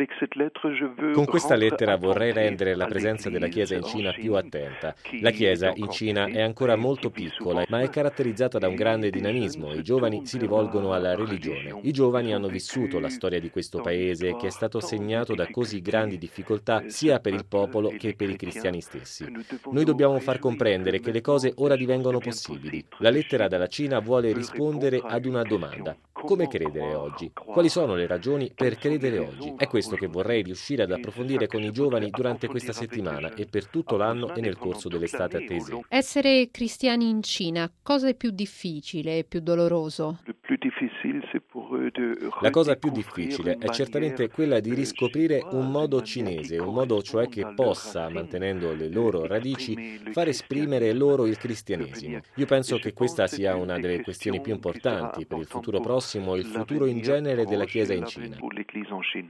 Con questa lettera vorrei rendere la presenza della Chiesa in Cina più attenta. La Chiesa in Cina è ancora molto piccola, ma è caratterizzata da un grande dinamismo. I giovani si rivolgono alla religione. I giovani hanno vissuto la storia di questo paese, che è stato segnato da così grandi difficoltà sia per il popolo che per i cristiani stessi. Noi dobbiamo far comprendere che le cose ora divengono possibili. La lettera dalla Cina vuole rispondere ad una domanda. Come credere oggi? Quali sono le ragioni per credere oggi? È questo che vorrei riuscire ad approfondire con i giovani durante questa settimana e per tutto l'anno e nel corso dell'estate attese. Essere cristiani in Cina, cosa è più difficile e più doloroso? La cosa più difficile è certamente quella di riscoprire un modo cinese, un modo cioè che possa, mantenendo le loro radici, far esprimere loro il cristianesimo. Io penso che questa sia una delle questioni più importanti per il futuro prossimo e il futuro in genere della Chiesa in Cina.